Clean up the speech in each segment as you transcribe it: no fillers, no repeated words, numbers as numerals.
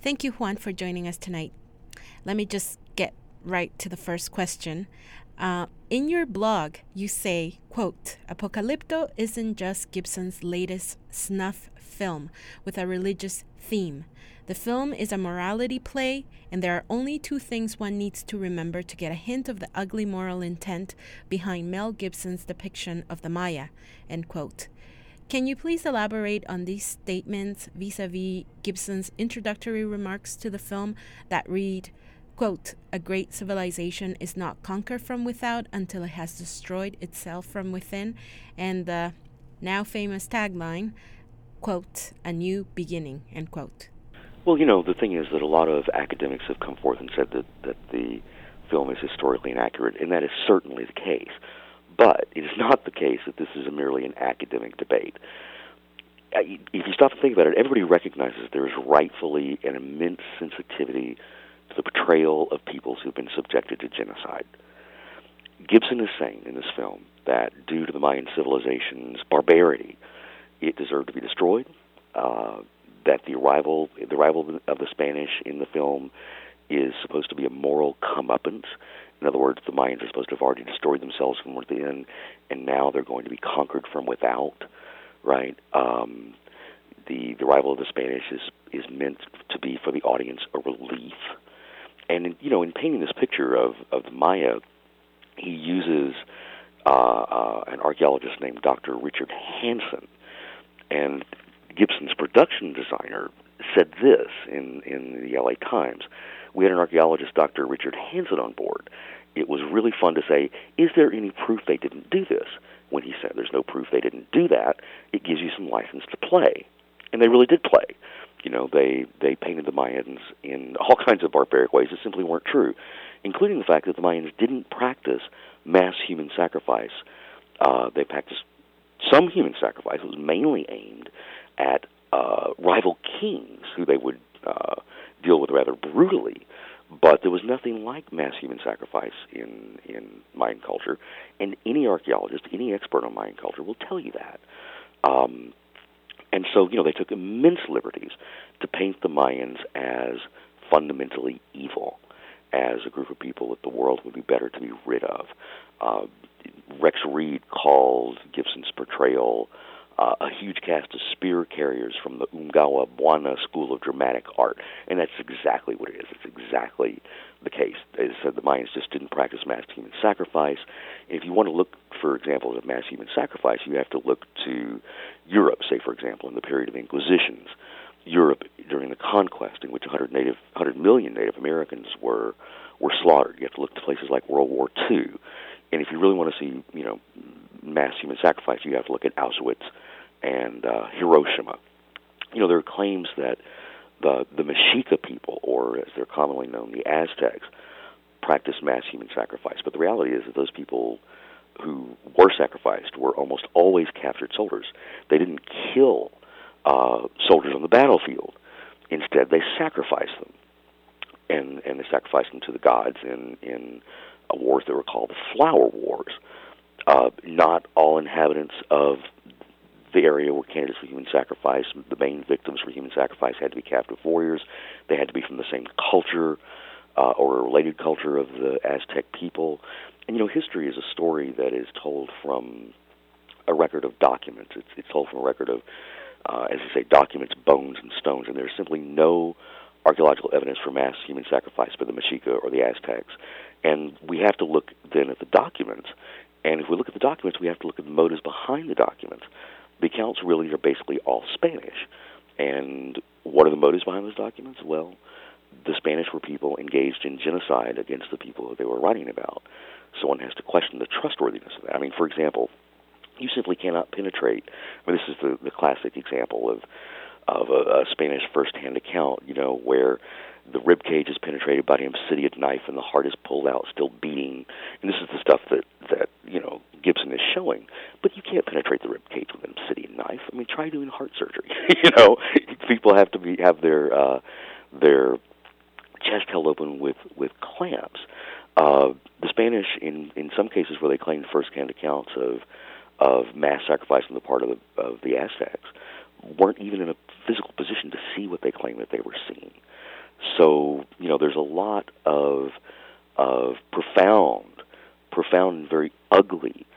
Thank you, Juan, for joining us tonight. Let me just get right to the first question. In your blog, you say, quote, Apocalypto isn't just Gibson's latest snuff film with a religious theme. The film is a morality play, and there are only two things one needs to remember to get a hint of the ugly moral intent behind Mel Gibson's depiction of the Maya, end quote. Can you please elaborate on these statements vis-a-vis Gibson's introductory remarks to the film that read, quote, a great civilization is not conquered from without until it has destroyed itself from within, and the now famous tagline, quote, a new beginning, end quote. Well, the thing is that a lot of academics have come forth and said that the film is historically inaccurate, and that is certainly the case. But it is not the case that this is merely an academic debate. If you stop and think about it, everybody recognizes there is rightfully an immense sensitivity to the portrayal of peoples who've been subjected to genocide. Gibson is saying in this film that due to the Mayan civilization's barbarity, it deserved to be destroyed, that the arrival of the Spanish in the film is supposed to be a moral comeuppance. In other words, the Mayans are supposed to have already destroyed themselves from within, and now they're going to be conquered from without, right? The arrival of the Spanish is meant to be for the audience a relief. And in painting this picture of the Maya, he uses an archaeologist named Dr. Richard Hansen, and Gibson's production designer said this in the LA Times. We had an archaeologist, Dr. Richard Hansen, on board. It was really fun to say, is there any proof they didn't do this? When he said there's no proof they didn't do that, it gives you some license to play. And they really did play. They painted the Mayans in all kinds of barbaric ways that simply weren't true, including the fact that the Mayans didn't practice mass human sacrifice. They practiced some human sacrifice. It was mainly aimed at rival kings who they would deal with rather brutally, but there was nothing like mass human sacrifice in Mayan culture, and any archaeologist, any expert on Mayan culture will tell you that. And so, they took immense liberties to paint the Mayans as fundamentally evil, as a group of people that the world would be better to be rid of. Rex Reed called Gibson's portrayal a huge cast of spear carriers from the Umgawa Buana School of Dramatic Art, and that's exactly what it is. It's exactly the case. As I said, the Mayans just didn't practice mass human sacrifice. If you want to look for examples of mass human sacrifice, you have to look to Europe, say, for example, in the period of Inquisitions. Europe during the conquest, in which 100 million Native Americans were slaughtered. You have to look to places like World War II. And if you really want to see, mass human sacrifice, you have to look at Auschwitz and Hiroshima. There are claims that the Mexica people, or as they're commonly known, the Aztecs, practiced mass human sacrifice. But the reality is that those people who were sacrificed were almost always captured soldiers. They didn't kill soldiers on the battlefield. Instead, they sacrificed them. And they sacrificed them to the gods in wars that were called the Flower Wars. Not all inhabitants of the area were candidates for human sacrifice. The main victims for human sacrifice had to be captive warriors. They had to be from the same culture or a related culture of the Aztec people. And, history is a story that is told from a record of documents. It's told from a record of, as I say, documents, bones, and stones. And there's simply no archaeological evidence for mass human sacrifice by the Mexica or the Aztecs. And we have to look then at the documents. And if we look at the documents, we have to look at the motives behind the documents. The accounts really are basically all Spanish. And what are the motives behind those documents? Well, the Spanish were people engaged in genocide against the people that they were writing about. So one has to question the trustworthiness of that. For example, you simply cannot penetrate. This is the classic example of a Spanish first-hand account, where the rib cage is penetrated by an obsidian knife and the heart is pulled out, still beating. And this is the stuff that Gibson is showing. But you can't penetrate the rib cage with an obsidian knife. Try doing heart surgery. People have to have their chest held open with clamps. The Spanish, in some cases where they claimed first-hand accounts of mass sacrifice on the part of the Aztecs, weren't even in a physical position to see what they claimed that they were seeing. So, there's a lot of profound and very ugly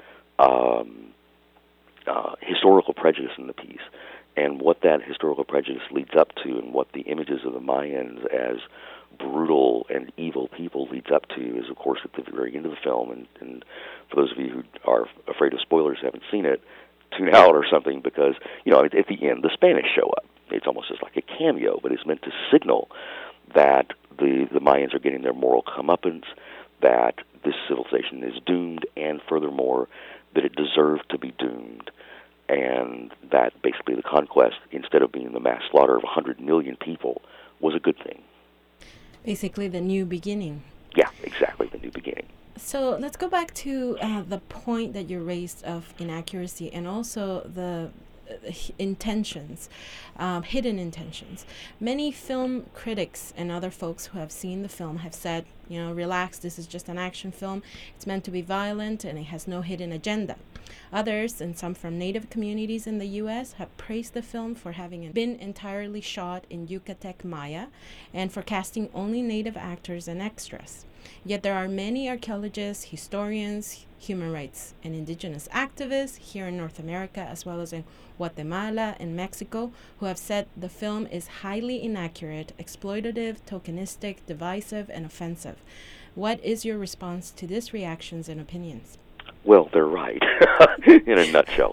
historical prejudice in the piece, and what that historical prejudice leads up to, and what the images of the Mayans as brutal and evil people leads up to is, of course, at the very end of the film. And for those of you who are afraid of spoilers, haven't seen it, tune out or something, because, at the end, the Spanish show up. It's almost just like a cameo, but it's meant to signal that the Mayans are getting their moral comeuppance, that this civilization is doomed, and furthermore, that it deserved to be doomed, and that basically the conquest, instead of being the mass slaughter of 100 million people, was a good thing. Basically the new beginning. Yeah, exactly, the new beginning. So let's go back to the point that you raised of inaccuracy, and also the intentions, hidden intentions. Many film critics and other folks who have seen the film have said, relax, this is just an action film. It's meant to be violent and it has no hidden agenda. Others, and some from Native communities in the U.S., have praised the film for having been entirely shot in Yucatec Maya and for casting only Native actors and extras. Yet there are many archaeologists, historians, human rights and indigenous activists here in North America, as well as in Guatemala and Mexico, who have said the film is highly inaccurate, exploitative, tokenistic, divisive, and offensive. What is your response to these reactions and opinions? Well, they're right, in a nutshell.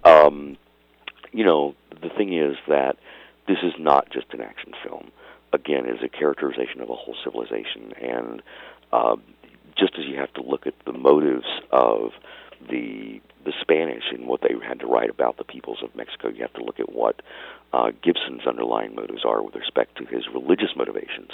The thing is that this is not just an action film. Again, it's a characterization of a whole civilization, and just as you have to look at the motives of the Spanish and what they had to write about the peoples of Mexico, you have to look at what Gibson's underlying motives are with respect to his religious motivations.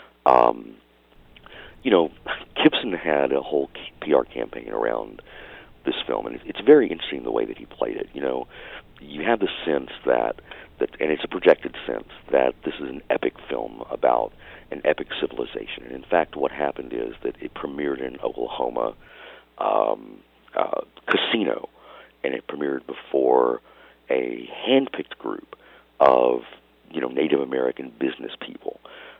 Gibson had a whole PR campaign around this film, and it's very interesting the way that he played it. You have the sense that, and it's a projected sense, that this is an epic film about an epic civilization. And in fact, what happened is that it premiered in Oklahoma casino, and it premiered before a hand-picked group of Native American business people.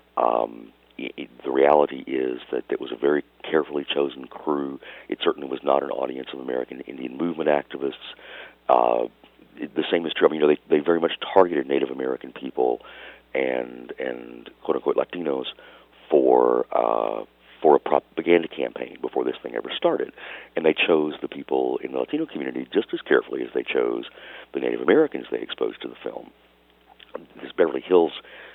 The reality is that it was a very carefully chosen crew. It certainly was not an audience of American Indian movement activists. The same is true. They very much targeted Native American people and quote unquote Latinos for a propaganda campaign before this thing ever started, and they chose the people in the Latino community just as carefully as they chose the Native Americans they exposed to the film. This Beverly Hills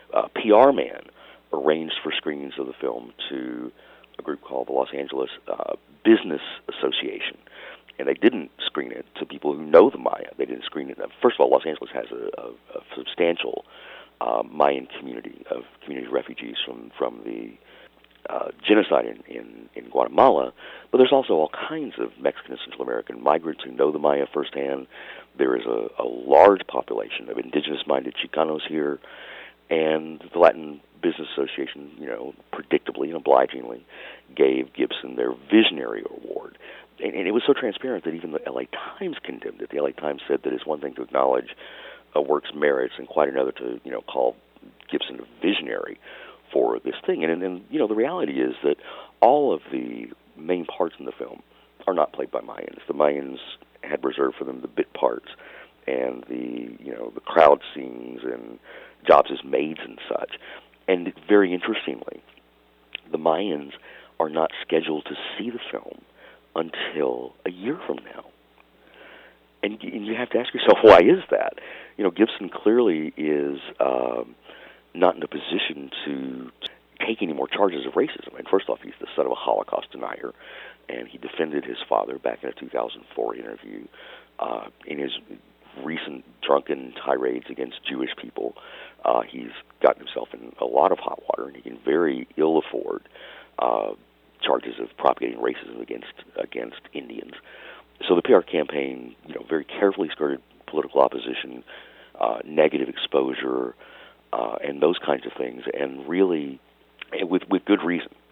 PR man arranged for screenings of the film to a group called the Los Angeles Business Association. And they didn't screen it to people who know the Maya. They didn't screen it. First of all, Los Angeles has a substantial Mayan community of community refugees from the genocide in Guatemala, but there's also all kinds of Mexican and Central American migrants who know the Maya firsthand. There is a large population of indigenous-minded Chicanos here, and the Latin Business Association, predictably and obligingly gave Gibson their Visionary Award. And it was so transparent that even the L.A. Times condemned it. The L.A. Times said that it's one thing to acknowledge a work's merits and quite another to, call Gibson a visionary for this thing. And the reality is that all of the main parts in the film are not played by Mayans. The Mayans had reserved for them the bit parts and the crowd scenes and jobs as maids and such. And very interestingly, the Mayans are not scheduled to see the film until a year from now. And you have to ask yourself, why is that? Gibson clearly is not in a position to take any more charges of racism. And first off, he's the son of a Holocaust denier, and he defended his father back in a 2004 interview. In his recent drunken tirades against Jewish people, he's gotten himself in a lot of hot water, and he can very ill afford charges of propagating racism against Indians. So the PR campaign, very carefully skirted political opposition, negative exposure, and those kinds of things, and really, with good reason,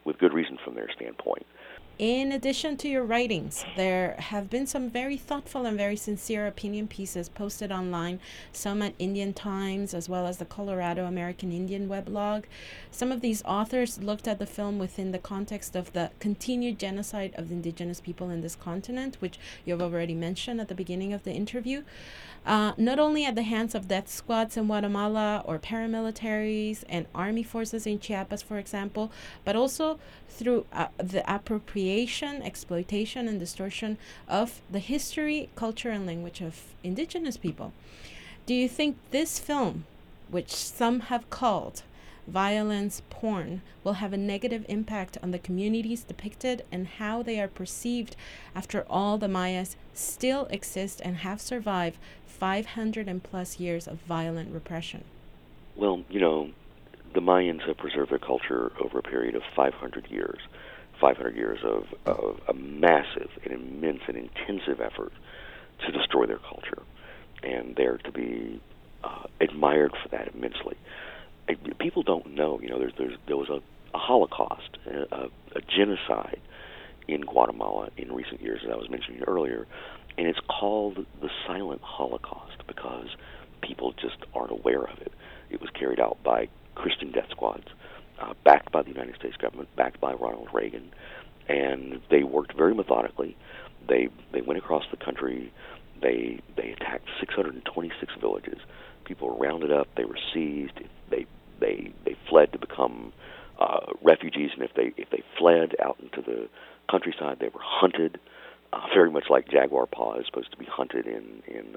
with good reason from their standpoint. In addition to your writings, there have been some very thoughtful and very sincere opinion pieces posted online, some at Indian Times as well as the Colorado American Indian weblog. Some of these authors looked at the film within the context of the continued genocide of the indigenous people in this continent, which you've already mentioned at the beginning of the interview. Not only at the hands of death squads in Guatemala or paramilitaries and army forces in Chiapas, for example, but also through the appropriation, exploitation, and distortion of the history, culture, and language of indigenous people. Do you think this film, which some have called violence porn, will have a negative impact on the communities depicted and how they are perceived after all the Mayas still exist and have survived 500 and plus years of violent repression? Well, the Mayans have preserved their culture over a period of 500 years. 500 years of a massive and immense and intensive effort to destroy their culture. And they're to be admired for that immensely. People don't know, there was a Holocaust, a genocide in Guatemala in recent years, as I was mentioning earlier, and it's called the Silent Holocaust because people just aren't aware of it. It was carried out by Christian death squads, backed by the United States government, backed by Ronald Reagan, and they worked very methodically. They went across the country. They attacked 626 villages. People were rounded up. They were seized. They fled to become refugees, and if they fled out into the countryside, they were hunted, very much like Jaguar Paw is supposed to be hunted in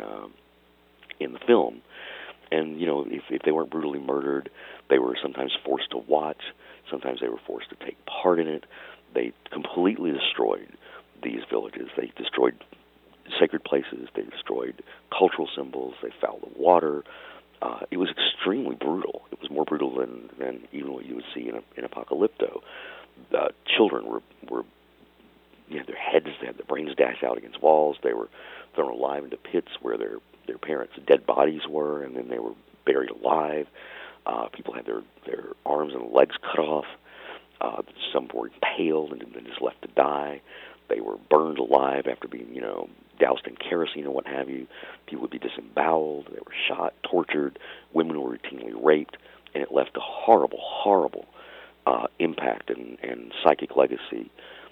the film. And if they weren't brutally murdered, they were sometimes forced to watch. Sometimes they were forced to take part in it. They completely destroyed these villages. They destroyed sacred places. They destroyed cultural symbols. They fouled the water. It was extremely brutal. It was more brutal than even what you would see in Apocalypto. Children were their heads, they had their brains dashed out against walls. They were thrown alive into pits where their parents' dead bodies were, and then they were buried alive. People had their arms and legs cut off. Some were impaled and then just left to die. They were burned alive after being, doused in kerosene or what have you. People would be disemboweled. They were shot, tortured. Women were routinely raped, and it left a horrible, horrible impact and psychic legacy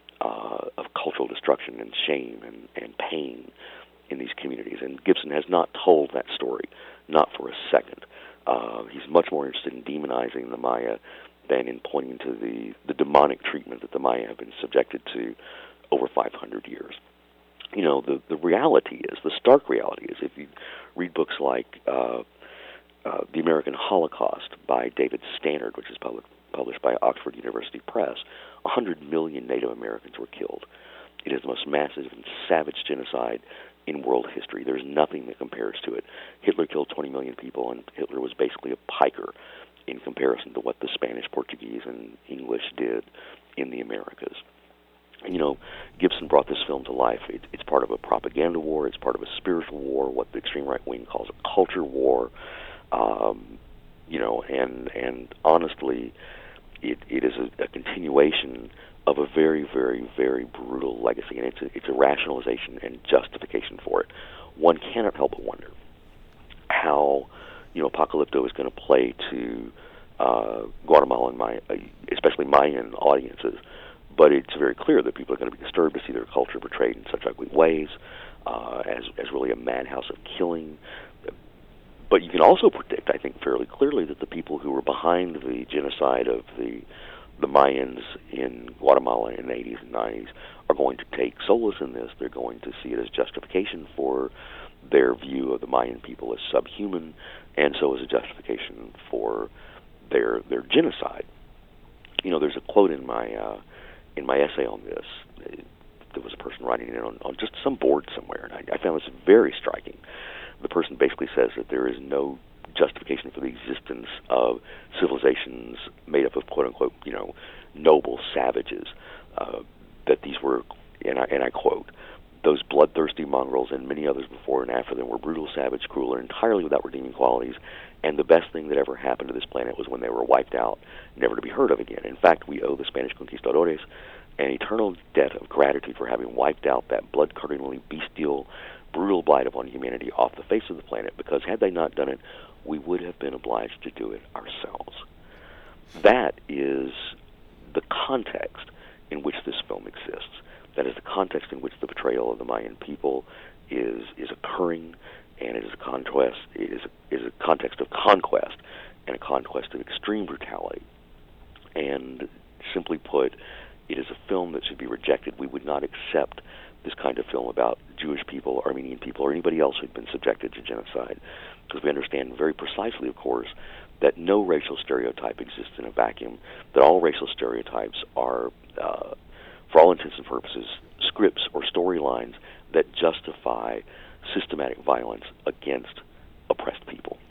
of cultural destruction and shame and pain in these communities. And Gibson has not told that story, not for a second. He's much more interested in demonizing the Maya than in pointing to the demonic treatment that the Maya have been subjected to over 500 years. The reality is, the stark reality is, if you read books like The American Holocaust by David Stannard, which is published by Oxford University Press, 100 million Native Americans were killed. It is the most massive and savage genocide in world history. There's nothing that compares to it. Hitler killed 20 million people, and Hitler was basically a piker in comparison to what the Spanish, Portuguese, and English did in the Americas. Gibson brought this film to life. It's part of a propaganda war. It's part of a spiritual war, what the extreme right wing calls a culture war. And honestly, it is a continuation of a very, very, very brutal legacy, and it's a rationalization and justification for it. One cannot help but wonder how Apocalypto is going to play to Guatemalan, especially Mayan audiences. But it's very clear that people are going to be disturbed to see their culture portrayed in such ugly ways, as really a madhouse of killing. But you can also predict, I think, fairly clearly that the people who were behind the genocide of the Mayans in Guatemala in the 80s and 90s are going to take solace in this. They're going to see it as justification for their view of the Mayan people as subhuman, and so as a justification for their genocide. There's a quote in my essay on this. There was a person writing it on just some board somewhere, and I found this very striking. The person basically says that there is no justification for the existence of civilizations made up of quote-unquote, noble savages. That these were, and I quote, "Those bloodthirsty mongrels and many others before and after them were brutal, savage, cruel, and entirely without redeeming qualities, And the best thing that ever happened to this planet was when they were wiped out, never to be heard of again. In fact, we owe the Spanish conquistadores an eternal debt of gratitude for having wiped out that blood-curdlingly bestial, brutal blight upon humanity off the face of the planet, because had they not done it, we would have been obliged to do it ourselves. That is the context in which this film exists. That is the context in which the betrayal of the Mayan people is occurring, and it is a conquest. It is a context of conquest, and a conquest of extreme brutality. And simply put, it is a film that should be rejected. We would not accept this kind of film about Jewish people, Armenian people, or anybody else who'd been subjected to genocide, because we understand very precisely, of course, that no racial stereotype exists in a vacuum, that all racial stereotypes are, for all intents and purposes, scripts or storylines that justify systematic violence against oppressed people.